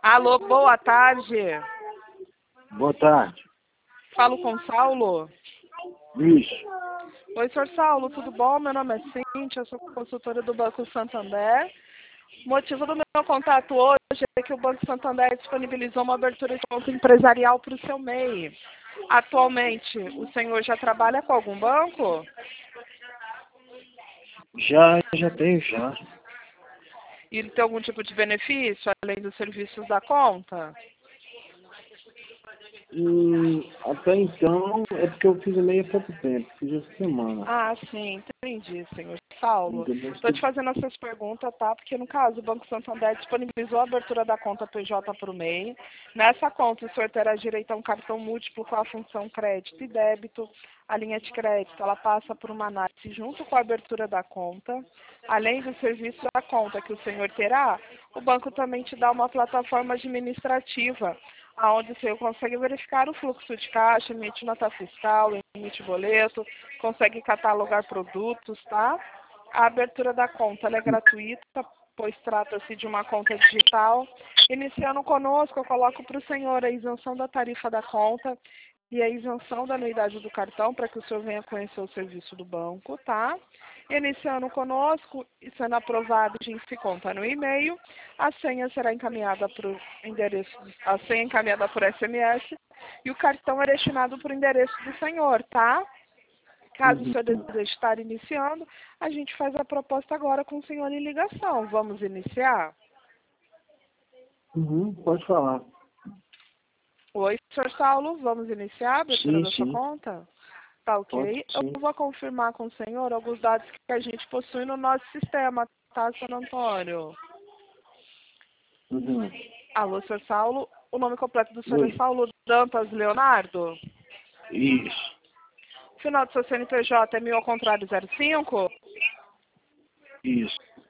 Alô, boa tarde. Boa tarde. Falo com Saulo. Isso. Oi, senhor Saulo, tudo bom? Meu nome é Cíntia, eu sou consultora do Banco Santander. O motivo do meu contato hoje é que o Banco Santander disponibilizou uma abertura de conta empresarial para o seu MEI. Atualmente, o senhor já trabalha com algum banco? Já tenho já. E ele tem algum tipo de benefício, além dos serviços da conta? Até então, é porque eu fiz meio há pouco tempo, fiz essa semana. Ah, sim, entendi, senhor Saulo. Entendeu? Estou te fazendo essas perguntas, tá? Porque, no caso, o Banco Santander disponibilizou a abertura da conta PJ para o MEI. Nessa conta, o senhor terá direito a um cartão múltiplo com a função crédito e débito. A linha de crédito, ela passa por uma análise junto com a abertura da conta. Além do serviço da conta que o senhor terá, o banco também te dá uma plataforma administrativa, onde o senhor consegue verificar o fluxo de caixa, emite nota fiscal, emite boleto, consegue catalogar produtos, tá? A abertura da conta ela é gratuita, pois trata-se de uma conta digital. Iniciando conosco, eu coloco para o senhor a isenção da tarifa da conta e a isenção da anuidade do cartão para que o senhor venha conhecer o serviço do banco, tá? Iniciando conosco e sendo aprovado, a gente conta no e-mail. A senha será encaminhada para o endereço, a senha encaminhada por SMS e o cartão é destinado para o endereço do senhor, tá? Caso o senhor deseje estar iniciando, a gente faz a proposta agora com o senhor em ligação. Vamos iniciar? Pode falar. Oi, senhor Saulo, vamos iniciar a abertura da sua conta? Tá ok? Sim. Eu vou confirmar com o senhor alguns dados que a gente possui no nosso sistema, tá, senhor Antônio? Alô, senhor Saulo, o nome completo do senhor é Saulo Dantas Leonardo? Isso. O final do seu CNPJ é 1000 ao contrário 05? Isso.